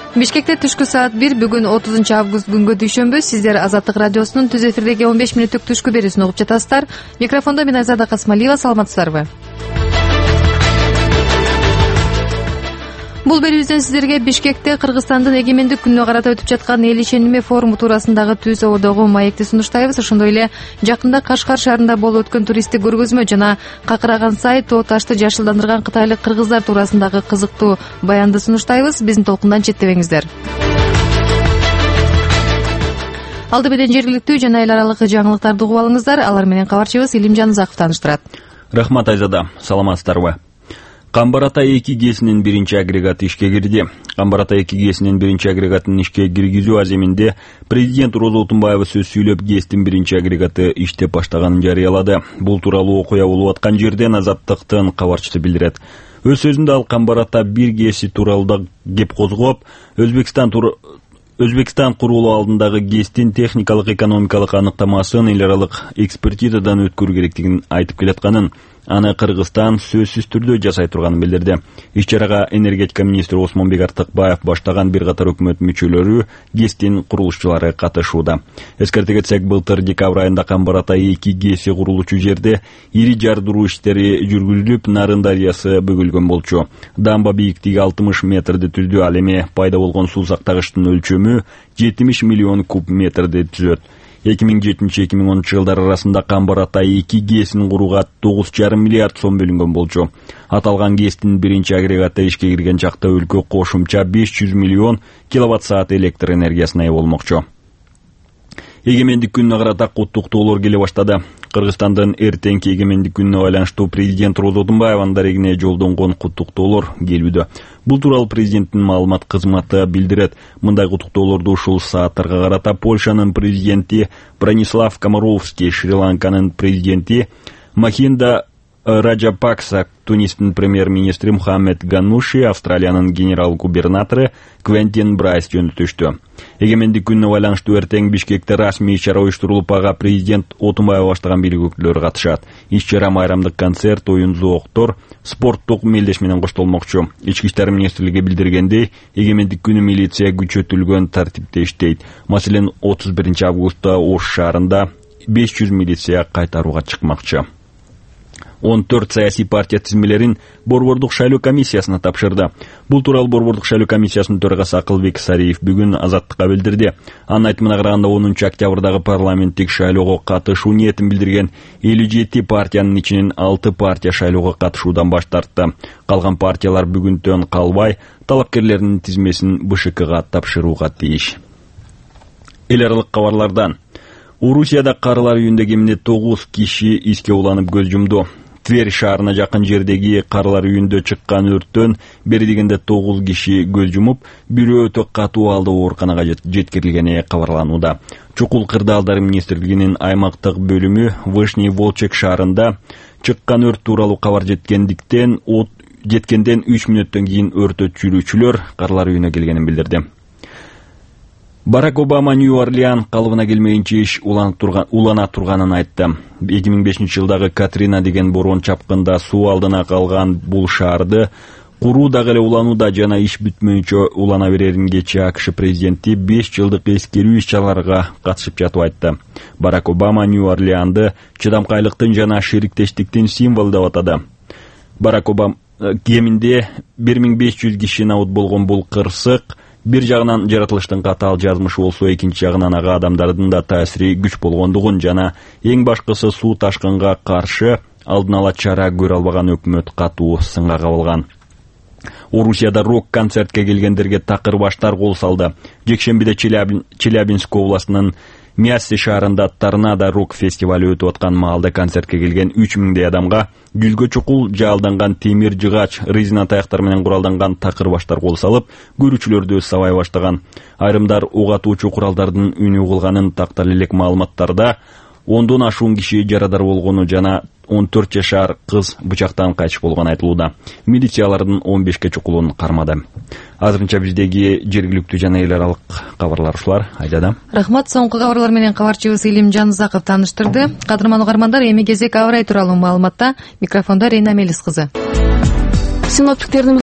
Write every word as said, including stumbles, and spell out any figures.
Бишкекте түшкү саат бир, бүгүн отузунчу август күнгө дүйшөмбү. Сиздер Азаттык радиосунун түз эфирдеги он беш мүнөттүк түшкү берүүсүн угуп жатасыздар. Микрофондо мен Айзада Касмалиева, саламатсыздарбы? Бул берүүбүздөн сиздерге Бишкекте Кыргызстандын эгемендик күнүнө карата өтүп жаткан эл ишеними форуму туурасындагы түз ободогу маекти сунуштайбыз. Ошондой эле жакында Кашкар шаарында болуп өткөн туристтик көргөзмө жана Какыраган сай тоо ташты жашылдандырган кытайлык кыргыздар туурасындагы кызыктуу баянды сунуштайбыз. Биздин толкундан четтебеңиздер. Алды менен жергиликтүү жана эл аралык жаңылыктарды угуп алыңыздар. Алар менен кабарчыбыз Илим Жанызаков тааныштырат. Рахмат, Айзада. Саламатсыздарбы? Камбар Ата эки ГЭСинин биринчи агрегаты ишке кирди. Камбар Ата эки ГЭСинин биринчи агрегатын ишке киргизүү аземинде президент Роза Отунбаева сөз сүйлөп, ГЭСтин биринчи агрегаты иштеп баштаганын жарыялады. Бул тууралуу окуя болуп аткан жерден Азаттыктын кабарчысы билдирет. Өз сөзүндө ал Камбар Ата бир ГЭСи тууралуу да кеп козгоп, Өзбекстан тур Өзбекстан курулуу алдындагы ГЭСтин техникалык экономикалык аныктамасын эл аралык экспертизадан өткөрүү керектигин айтып келатканын, аны Кыргызстан сөзсүз түрдө жасай турганын билдирди. Иш-чарага энергетика министри Осмонбек Артыкбаев баштаган бир катар өкмөт мүчөлөрү, ГЭСтин курулушчулары катышууда. Эскерте кетсек, былтыр декабрь айында Камбар Ата эки ГЭСи курулуучу жерде ири жардыруу иштери жүргүзүлүп, Нарын дарыясы бөгөлгөн болчу. Дамба бийиктиги алтымыш метрди түздү. Ал эми пайда болгон суу сактагычтын өлчөмү жетимиш миллион куб метрди түзөт. эки миң жетинчи — эки миң онунчу жылдар арасында Камбар Ата эки ГЭСин курууга тогуз жарым миллиард сом бөлүнгөн болчу. Аталган ГЭСтин биринчи агрегаты ишке кирген чакта өлкө кошумча беш жүз миллион киловатт саат электр энергиясына ээ болмокчу. Эгемендик күнүнө карата куттуктоолор келе баштады. Кыргызстандын эртеңки эгемендик күнүнө байланыштуу президент Роза Отунбаеванын дарегине жолдонгон куттуктоолор келүүдө. Бул тууралуу президенттин маалымат кызматы билдирет. Мындай куттуктоолорду ушул сааттарга карата Польшанын президенти Бронислав Комаровский, Шри-Ланканын президенти Махинда Раджапакса, Тунистин премьер-министри Мухаммед Ганнуши, Австралиянын генерал-губернатору Квентин Брайс жөнөтүштү. Эгемендик күнүнө байланыштуу эртең Бишкекте расмий иш-чара уюштурулуп, ага президент Отунбаев баштаган бийлик өкүлдөрү катышат. Иш-чара майрамдык концерт, оюн зооктор, спорттук мелдеш менен коштолмокчу. Ички иштер министрлиги билдиргендей, эгемендик күнү милиция күчөтүлгөн тартипте иштейт. Маселен, отуз биринчи августта Ош шаарында беш жүз милиция кайтарууга чыкмакчы. он төрт саясий партия тизмелерин Борбордук шайлоо комиссиясына тапшырды. Бул тууралуу Борбордук шайлоо комиссиясынын төрагасы Акылбек Сариев бүгүн Азаттыкка билдирди. Анын айтымына караганда, онунчу октябрдагы парламенттик шайлоого катышуу ниетин билдирген элүү жети партиянын ичинен алты партия шайлоого катышуудан баш тартты. Калган партиялар бүгүнтөн калбай талапкерлердин тизмесин БШКга тапшырууга тийиш. Эл аралык кабарлардан: Орусияда карылар үйүндө кеминде тогуз киши иске уланып көз жумду. Тверь шаарына жакын жердеги карылар үйүндө чыккан өрттөн бери дегенде тогуз киши көз жумуп, бирөө өтө катуу алды ооруканага жеткирилгени кабарланууда. Чукул кырдаалдары министрлигинин аймактык бөлүмү Вышний Волчек шаарында чыккан өрт тууралуу кабар жеткендиктен от жеткенден үч мүнөттөн кийин өрт өчүрүүчүлөр карылар үйүнө келгенин билдирди. Барак Обама Нью-Орлеан калыбына келмейинче иш улана турган, улана турганын айтты. эки миң бешинчи жылдагы Катрина деген борон чапкында суу алдына калган бул шаарды куруу дагы эле уланууда жана иш бүтмөйүнчө улана берерин кечээ АКШ президенти беш жылдык эскерүү иш-чараларга катышып жатып айтты. Барак Обама Нью-Орлеанды чыдамкайлыктын жана шериктештиктин символу деп атады. Барак Обама кеминде бир миң беш жүз киши набут болгон бул кырсык бир жагынан жаратылыштын катаал жазмышы болсо, экинчи жагынан ага адамдардын да таасири күч болгондугун жана эң башкысы суу ташкынга каршы алдын ала чара көрө албаган өкмөт катуу сынга кабылган. Орусияда рок-концертке келгендерге такыр баштар кол салды. Жекшембиде Челябинск областынын Миасси шаарында Торнадо рок фестивалы өтүп аткан маалда концертке келген үч миңдей адамга жүзгө чукул жаалданган темир жыгач, резина таяктар менен куралданган такыр баштар кол салып, көрүүчүлөрдү сабай баштаган. Айрымдар ок атуучу куралдардын үнү кылганын тактал элек маалыматтарда ондон ашуун киши жарадар болгону жана он төрт жашар кыз бычактан кайтыш болгону айтылууда. Милициялардын он бешке чукулун кармады. Азырынча биздеги жергиликтүү жана эл аралык кабарлар ушулар. Айдада. Рахмат, соңку кабарлар менен кабарчыбыз Илим Жанызаков тааныштырды. Кадырман угармандар, эми кезек аба ырайы тууралуу маалыматта. Микрофондо Рейна Мелис кызы. Синоптиктердин